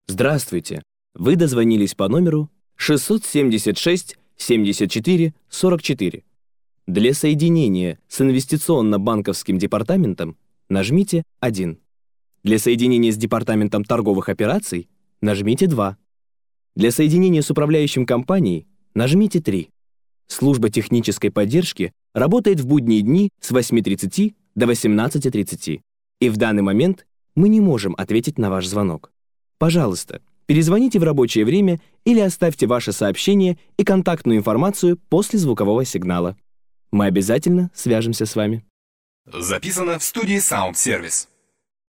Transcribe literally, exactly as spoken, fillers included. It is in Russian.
Здравствуйте! Вы дозвонились по номеру шестьсот семьдесят шесть семьдесят четыре сорок четыре. Для соединения с инвестиционно-банковским департаментом нажмите один. Для соединения с департаментом торговых операций нажмите два. Для соединения с управляющим компанией нажмите три. Служба технической поддержки работает в будние дни с восьми тридцати до восемнадцати тридцати, и в данный момент мы не можем ответить на ваш звонок. Пожалуйста, перезвоните в рабочее время или оставьте ваше сообщение и контактную информацию после звукового сигнала. Мы обязательно свяжемся с вами. Записано в студии Sound Service.